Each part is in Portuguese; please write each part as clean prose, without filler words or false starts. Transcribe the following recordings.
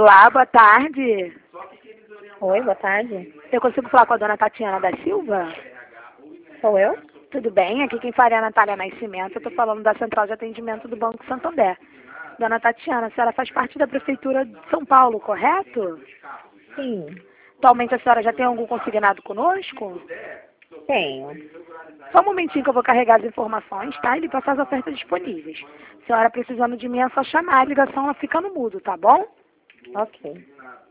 Olá, boa tarde. Oi, boa tarde. Eu consigo falar com a dona Tatiana da Silva? Sou eu? Tudo bem? Aqui quem fala é a Natália Nascimento. Eu estou falando da Central de Atendimento do Banco Santander. Dona Tatiana, a senhora faz parte da Prefeitura de São Paulo, correto? Sim, Atualmente a senhora já tem algum consignado conosco? tenho. Só um momentinho que eu vou carregar as informações, tá? E lhe passar as ofertas disponíveis. A senhora precisando de mim é só chamar, a ligação ela fica no mudo, tá bom? Ok.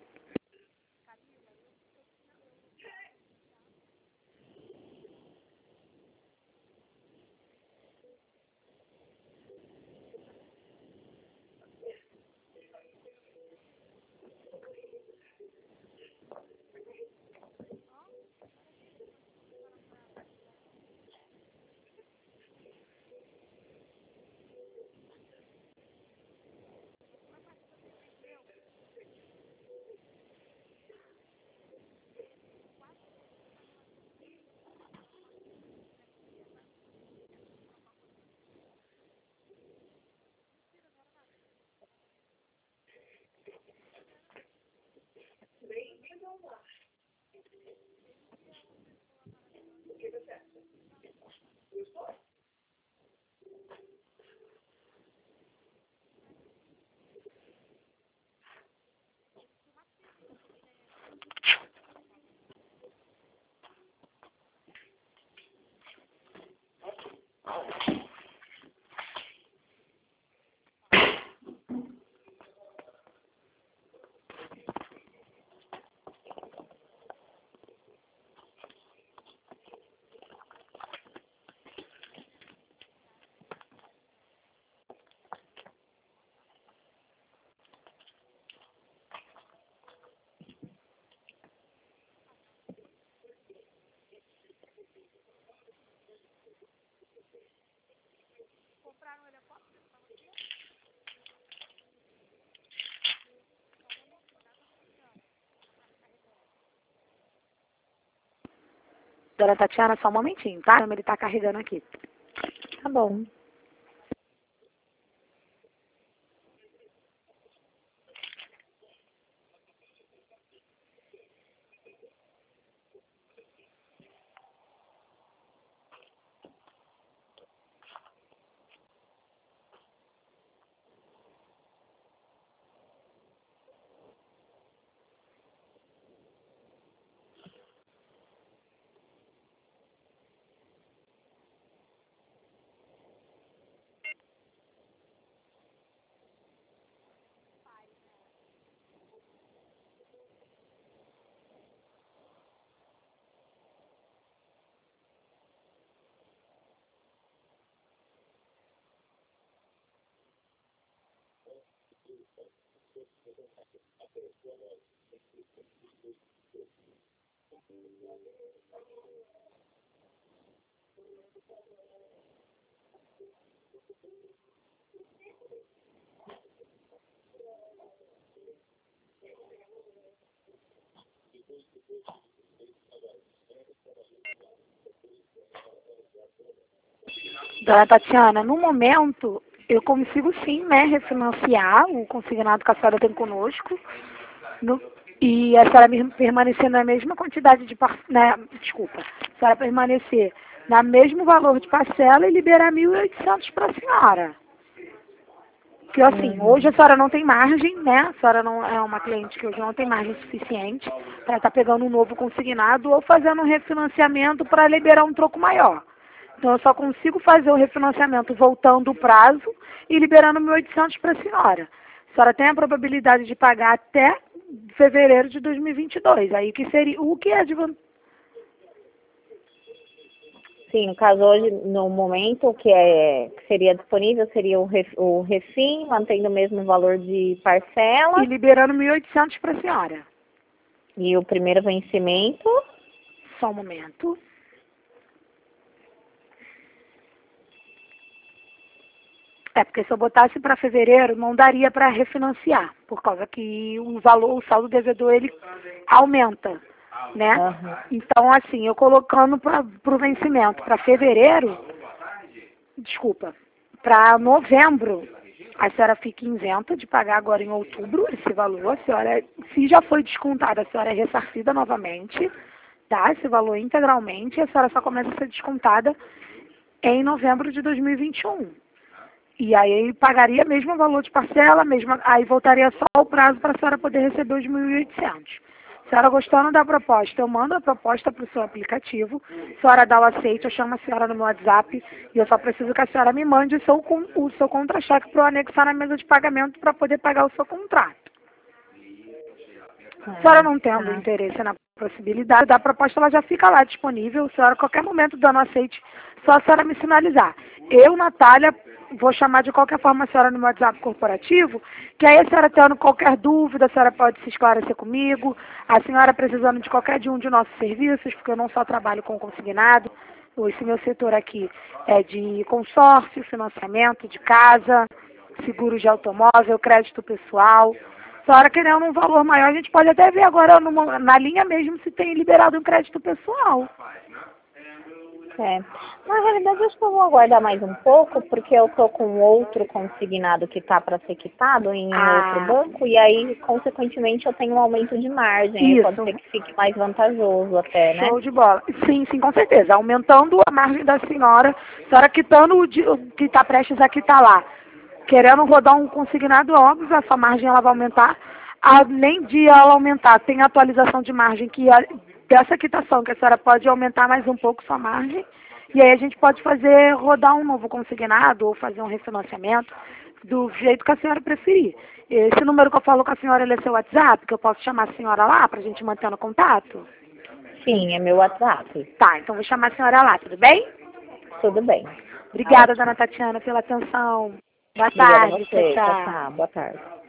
Dona Tatiana, só um momentinho, tá? Ele tá carregando aqui. Tá bom. Dona Tatiana, no momento, eu consigo sim, né, refinanciar o consignado que a senhora tem conosco. No- e a senhora permanecer na mesma quantidade de desculpa, a senhora permanecer na mesmo valor de parcela e liberar 1.800 para a senhora. Que assim, hoje a Uhum. senhora não tem margem, né? A senhora não é uma cliente que hoje não tem margem suficiente para estar pegando um novo consignado ou fazendo um refinanciamento para liberar um troco maior. Então eu só consigo fazer o refinanciamento voltando o prazo e liberando 1.800 para a senhora. A senhora tem a probabilidade de pagar até fevereiro de 2022. Aí que seria o que é de Sim, no caso hoje, no momento, que seria disponível seria o refim, mantendo o mesmo valor de e parcela, liberando 1.800 para a senhora. e o primeiro vencimento. Só um momento. É, porque se eu botasse para fevereiro, não daria para refinanciar, por causa que o valor, o saldo devedor, ele aumenta, né? Aham. Então, assim, eu colocando para o vencimento para fevereiro, desculpa, para novembro, a senhora fica isenta de pagar agora em outubro esse valor. A senhora, se já foi descontada, a senhora é ressarcida novamente, tá? Esse valor integralmente, e a senhora só começa a ser descontada em novembro de 2021. E aí pagaria mesmo o valor de parcela, mesmo, aí voltaria só o prazo para a senhora poder receber os 1.800. A senhora gostando da proposta, eu mando a proposta para o seu aplicativo, a senhora dá o aceite, eu chamo a senhora no meu WhatsApp e eu só preciso que a senhora me mande o seu contra-cheque para eu anexar na mesa de pagamento para poder pagar o seu contrato. A senhora não tendo interesse na possibilidade da proposta, ela já fica lá disponível, a senhora a qualquer momento dando aceite, só a senhora me sinalizar. Eu, Natália, vou chamar de qualquer forma a senhora no meu WhatsApp corporativo, que aí a senhora tendo qualquer dúvida, a senhora pode se esclarecer comigo, a senhora precisando de qualquer de um de nossos serviços, porque eu não só trabalho com consignado, esse meu setor aqui é de consórcio, financiamento de casa, seguros de automóvel, crédito pessoal. Se a senhora querendo um valor maior, a gente pode até ver agora na linha mesmo se tem liberado um crédito pessoal. Na realidade, eu acho que eu vou aguardar mais um pouco, porque eu estou com outro consignado que está para ser quitado em outro banco, e aí, consequentemente, eu tenho um aumento de margem. Isso. Pode ser que fique mais vantajoso até, né? Show de bola. Sim, sim, com certeza. Aumentando a margem da senhora, a senhora quitando o que está prestes a quitar lá. Querendo rodar um consignado, óbvio, a sua margem ela vai aumentar. Além de ela aumentar, tem atualização de margem dessa quitação, que a senhora pode aumentar mais um pouco sua margem. E aí a gente pode rodar um novo consignado ou fazer um refinanciamento do jeito que a senhora preferir. Esse número que eu falo com a senhora, ele é seu WhatsApp, que eu posso chamar a senhora lá para a gente manter no contato? Sim, é meu WhatsApp. Tá, então vou chamar a senhora lá, tudo bem? Tudo bem. Obrigada, dona Tatiana, pela atenção. Boa tarde. Obrigada a você. Tchau, tchau. Boa tarde.